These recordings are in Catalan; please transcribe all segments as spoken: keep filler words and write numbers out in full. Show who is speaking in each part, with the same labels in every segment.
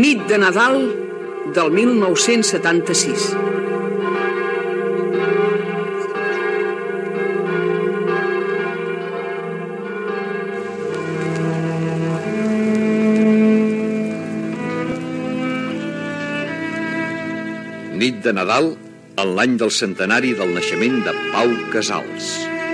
Speaker 1: Nit de Nadal del mil nou-cents setanta-sis.
Speaker 2: Nit de Nadal en l'any del centenari del naixement de Pau Casals.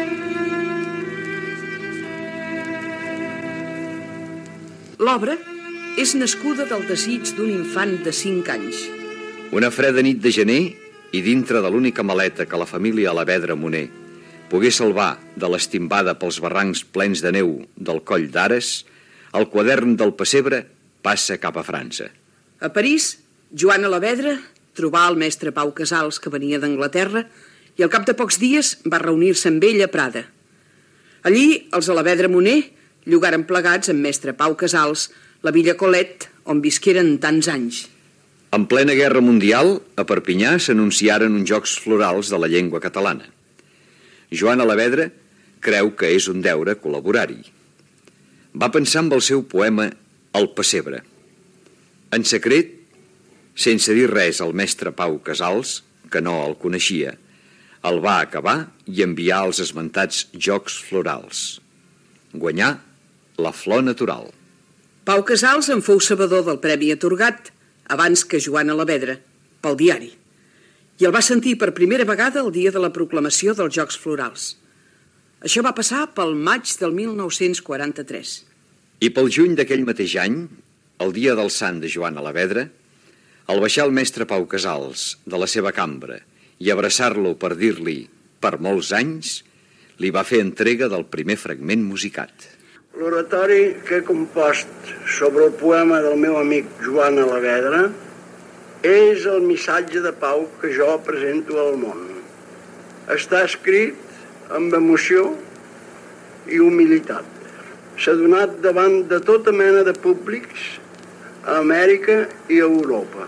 Speaker 1: L'obra és nascuda del desig d'un infant de cinc anys.
Speaker 2: Una freda nit de gener i dintre de l'única maleta que la família Alavedra Moner pogués salvar de l'estimbada pels barrancs plens de neu del Coll d'Ares, el quadern del pessebre passa cap a França.
Speaker 1: A París, Joan Alavedra trobà el mestre Pau Casals, que venia d'Anglaterra, i al cap de pocs dies va reunir-se amb ell a Prada. Allí, els Alavedra Moner llogaren plegats amb mestre Pau Casals la Villa Colet, on visqueren tants anys.
Speaker 2: En plena Guerra Mundial, a Perpinyà s'anunciaren uns Jocs Florals de la llengua catalana. Joan Alavedra creu que és un deure col·laborar-hi. Va pensar amb el seu poema El pessebre. En secret, sense dir res al mestre Pau Casals, que no el coneixia, el va acabar i enviar als esmentats Jocs Florals. Guanyà la flor natural.
Speaker 1: Pau Casals en fou sabedor del premi atorgat abans que Joan Alavedra, pel diari, i el va sentir per primera vegada el dia de la proclamació dels Jocs Florals. Això va passar pel maig del mil nou-cents quaranta-tres.
Speaker 2: I pel juny d'aquell mateix any, el dia del sant de Joan Alavedra, al baixar el mestre Pau Casals de la seva cambra i abraçar-lo per dir-li per molts anys, li va fer entrega del primer fragment musicat.
Speaker 3: L'oratori que he compost sobre el poema del meu amic Joan Alavedra és el missatge de pau que jo presento al món. Està escrit amb emoció i humilitat. S'ha donat davant de tota mena de públics a Amèrica i a Europa.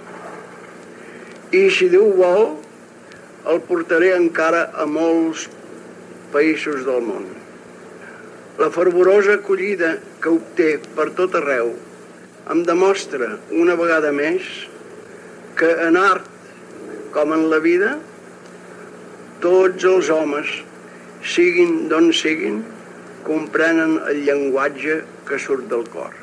Speaker 3: I si Déu vol, el portaré encara a molts països del món. La fervorosa acollida que obté per tot arreu em demostra una vegada més que en art, com en la vida, tots els homes, siguin d'on siguin, comprenen el llenguatge que surt del cor.